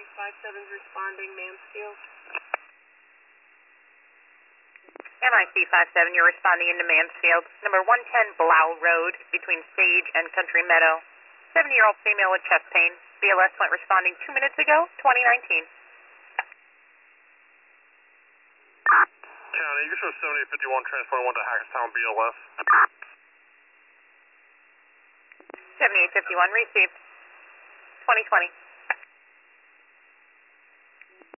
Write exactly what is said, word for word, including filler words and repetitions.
five seven's responding, Mansfield. M I C five seven, you're responding into Mansfield. Number one ten Blau Road between Sage and Country Meadow. seventy-year-old female with chest pain. B L S went responding two minutes ago, twenty nineteen. County, you can show seventy fifty-one, transport one to Hackettstown B L S. seventy-eight fifty-one, received. twenty twenty.